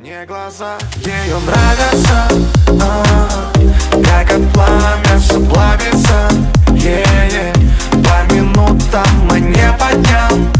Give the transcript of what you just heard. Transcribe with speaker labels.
Speaker 1: Мне глаза ее нравятся, как от пламя все плавится, по минутам, а не по дням.